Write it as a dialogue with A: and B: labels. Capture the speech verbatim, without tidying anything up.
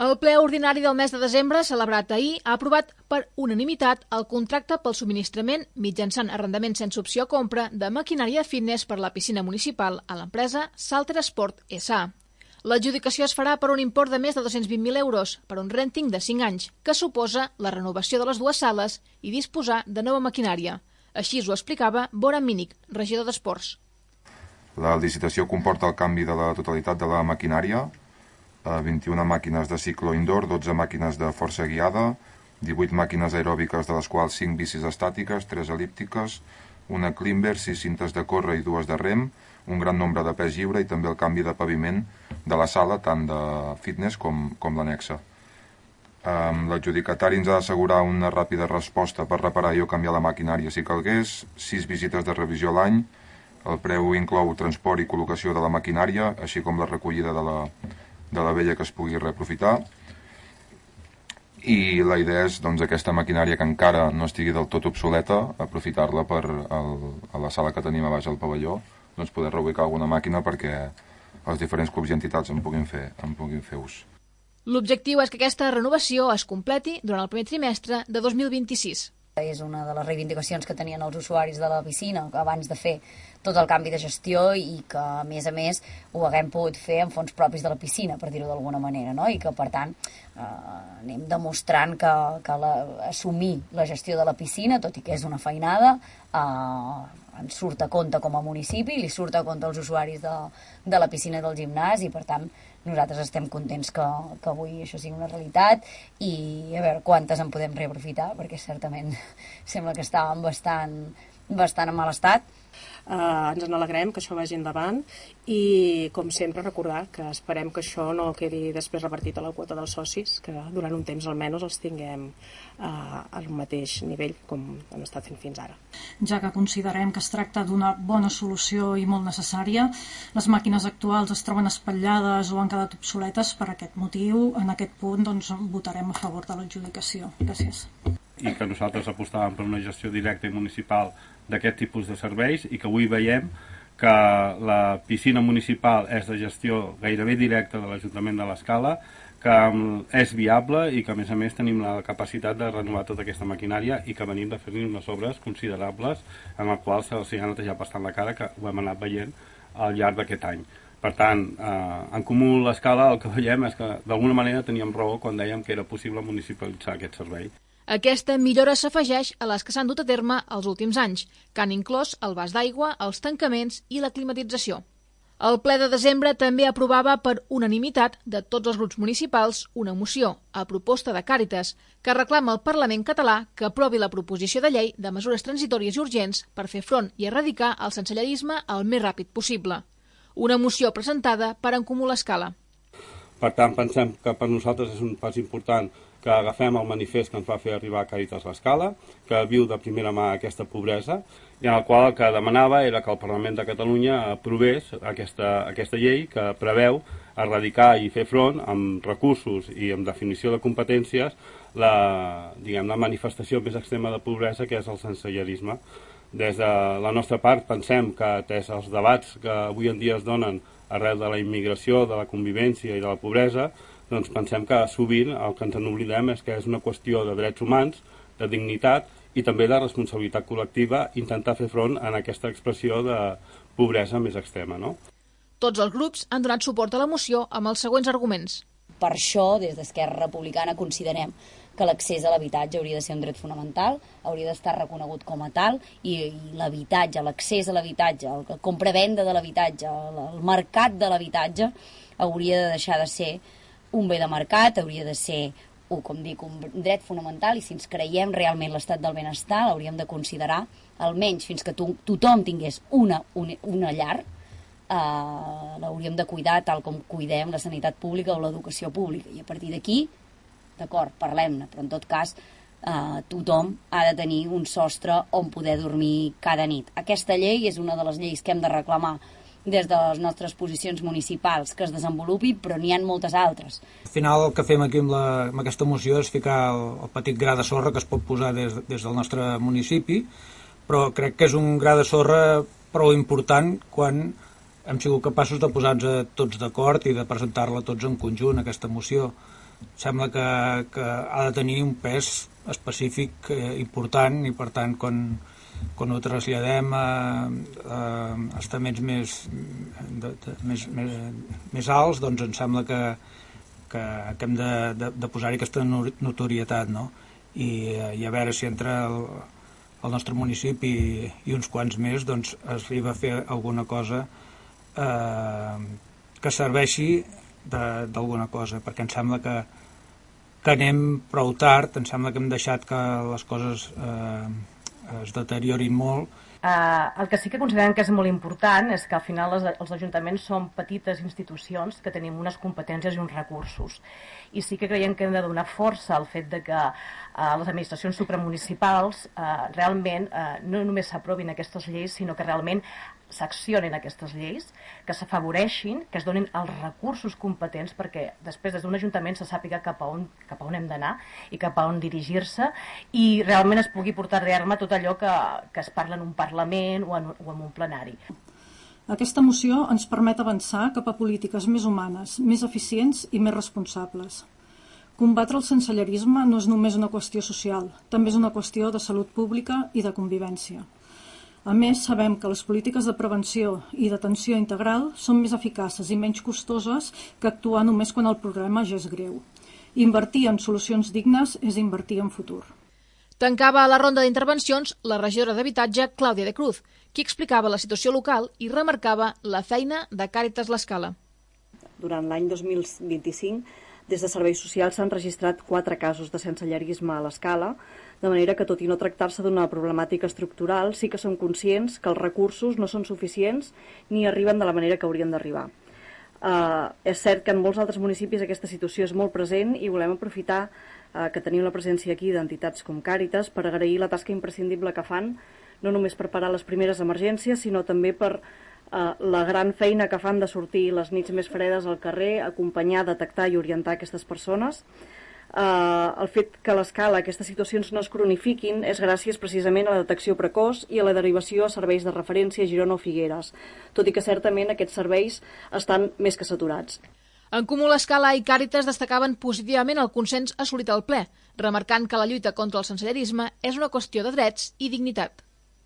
A: El ple ordinari del mes de desembre, celebrat ahir, ha aprovat per unanimitat el contracte pel subministrament mitjançant arrendament sense opció a compra de maquinària de fitness per a la piscina municipal a l'empresa Salter Sport S A L'adjudicació es farà per un import de més de dos-cents vint mil euros per un rènting de cinc anys, que suposa la renovació de les dues sales i disposar de nova maquinària. Així ho explicava Boran Mínic, regidor d'Esports.
B: La licitació comporta el canvi de la totalitat de la maquinària, vint-i-una màquines de ciclo indoor, dotze màquines de força guiada, divuit màquines aeròbiques, de les quals cinc bicis estàtiques, tres el·líptiques, una climber, sis cintes de córrer i dues de rem, un gran nombre de pes lliure i també el canvi de paviment de la sala, tant de fitness com, com l'anexa. L'adjudicatari ens ha d'assegurar una ràpida resposta per reparar i o canviar la maquinària si calgués, sis visites de revisió a l'any, el preu inclou transport i col·locació de la maquinària, així com la recollida de la de la vella que es pugui reaprofitar, i la idea és doncs, aquesta maquinària que encara no estigui del tot obsoleta, aprofitar-la per el, a la sala que tenim a baix al pavelló, doncs poder reubicar alguna màquina perquè els diferents clubs i entitats en puguin fer, en puguin fer ús.
A: L'objectiu és que aquesta renovació es completi durant el primer trimestre de dos mil vint-i-sis.
C: És una de les reivindicacions que tenien els usuaris de la piscina abans de fer tot el canvi de gestió i que, a més a més, ho haguem pogut fer amb fons propis de la piscina, per dir-ho d'alguna manera, no? I que, per tant, eh, anem demostrant que, que la, assumir la gestió de la piscina, tot i que és una feinada, eh, ens surt a compte com a municipi, li surt a compte als usuaris de, de la piscina del gimnàs i, per tant, nosaltres estem contents que, que avui això sigui una realitat i a veure quantes en podem reaprofitar, perquè certament sembla que estàvem bastant, bastant en mal estat.
D: Uh, ens en alegrem que això vagi endavant i, com sempre, recordar que esperem que això no quedi després repartit a la quota dels socis, que durant un temps almenys els tinguem uh, al mateix nivell com han estat fent fins ara.
E: Ja que considerem que es tracta d'una bona solució i molt necessària, les màquines actuals es troben espatllades o han quedat obsoletes. Per aquest motiu, en aquest punt, doncs, votarem a favor de l'adjudicació. Gràcies.
F: I que nosaltres apostàvem per una gestió directa i municipal d'aquest tipus de serveis i que avui veiem que la piscina municipal és de gestió gairebé directa de l'Ajuntament de l'Escala, que és viable i que, a més a més, tenim la capacitat de renovar tota aquesta maquinària i que venim de fer-hi unes obres considerables en les quals se'ls ha netejat bastant la cara, que ho hem anat veient al llarg d'aquest any. Per tant, eh, en comú l'Escala el que veiem és que d'alguna manera teníem raó quan dèiem que era possible municipalitzar aquest servei.
A: Aquesta millora s'afegeix a les que s'han dut a terme els últims anys, que han inclòs el vas d'aigua, els tancaments i la climatització. El ple de desembre també aprovava per unanimitat de tots els grups municipals una moció, a proposta de Càritas, que reclama al Parlament català que aprovi la proposició de llei de mesures transitòries i urgents per fer front i erradicar el sensellarisme el més ràpid possible. Una moció presentada per En Comú l'Escala.
F: Per tant, pensem que per nosaltres és un pas important que agafem el manifest que ens va fer arribar Càritas l'Escala, que viu de primera mà aquesta pobresa, i en el qual el que demanava era que el Parlament de Catalunya aprovés aquesta, aquesta llei que preveu erradicar i fer front amb recursos i amb definició de competències la, diguem, la manifestació més extrema de pobresa, que és el sensellarisme. Des de la nostra part pensem que, atès els debats que avui en dia es donen arrel de la immigració, de la convivència i de la pobresa, doncs pensem que sovint el que ens n'oblidem és que és una qüestió de drets humans, de dignitat i també de responsabilitat col·lectiva intentar fer front a aquesta expressió de pobresa més extrema, no?
A: Tots els grups han donat suport a la moció amb els següents arguments.
C: Per això, des d'Esquerra Republicana, considerem que l'accés a l'habitatge hauria de ser un dret fonamental, hauria d'estar reconegut com a tal, i, i l'habitatge, l'accés a l'habitatge, la compra-venda de l'habitatge, el mercat de l'habitatge hauria de deixar de ser un bé de mercat, hauria de ser, com dic, un dret fonamental, i si ens creiem realment l'estat del benestar, l'hauríem de considerar, almenys fins que to tothom tingués una, una, una llar, eh, l'hauríem de cuidar tal com cuidem la sanitat pública o l'educació pública. I a partir d'aquí, d'acord, parlem-ne, però en tot cas eh, tothom ha de tenir un sostre on poder dormir cada nit. Aquesta llei és una de les lleis que hem de reclamar des de les nostres posicions municipals que es desenvolupi, però n'hi ha moltes altres.
G: Al final el que fem aquí amb, la, amb aquesta moció és ficar el, el petit gra de sorra que es pot posar des, des del nostre municipi, però crec que és un gra de sorra prou important quan hem sigut capaços de posar-nos tots d'acord i de presentar-la tots en conjunt, aquesta moció. sembla que, que ha de tenir un pes específic eh, important, i per tant quan, quan ho traslladem a, a estaments més, de, de, més, més, més alts, doncs em sembla que, que, que hem de, de, de posar-hi aquesta notorietat, no? I, i a veure si entre el, el nostre municipi i, i uns quants més doncs es arriba a fer alguna cosa eh, que serveixi d'alguna cosa, perquè em sembla que que anem prou tard, em sembla que hem deixat que les coses eh, es deteriorin molt.
D: Uh, el que sí que considerem que és molt important és que al final les, els ajuntaments són petites institucions que tenim unes competències i uns recursos. I sí que creiem que hem de donar força al fet de que uh, les administracions supramunicipals uh, realment uh, no només s'aprovin aquestes lleis, sinó que realment s'accionin aquestes lleis, que s'afavoreixin, que es donin els recursos competents perquè després des d'un ajuntament se sàpiga cap a on, cap a on hem d'anar i cap a on dirigir-se i realment es pugui portar a terme tot allò que, que es parla en un Parlament o en, o en un plenari.
E: Aquesta moció ens permet avançar cap a polítiques més humanes, més eficients i més responsables. Combatre el sensellarisme no és només una qüestió social, també és una qüestió de salut pública i de convivència. A més, sabem que les polítiques de prevenció i d'atenció integral són més eficaces i menys costoses que actuar només quan el problema ja és greu. Invertir en solucions dignes és invertir en futur.
A: Tancava la ronda d'intervencions la regidora d'Habitatge, Clàudia de Cruz, qui explicava la situació local i remarcava la feina de Càritas l'Escala.
H: Durant l'any dos mil vint-i-cinc, des de Serveis Socials s'han registrat quatre casos de sensellarisme a l'Escala, de manera que, tot i no tractar-se d'una problemàtica estructural, sí que som conscients que els recursos no són suficients ni arriben de la manera que haurien d'arribar. Uh, és cert que en molts altres municipis aquesta situació és molt present i volem aprofitar uh, que tenim la presència aquí d'entitats com Càritas per agrair la tasca imprescindible que fan, no només per parar les primeres emergències, sinó també per uh, la gran feina que fan de sortir les nits més fredes al carrer, acompanyar, detectar i orientar aquestes persones. Uh, el fet que a l'Escala aquestes situacions no es cronifiquin és gràcies precisament a la detecció precoç i a la derivació a serveis de referència a Girona o Figueres, tot i que certament aquests serveis estan més que saturats.
A: En Comú l'Escala i Càritas destacaven positivament el consens assolit al ple, remarcant que la lluita contra el sensellarisme és una qüestió de drets i dignitat.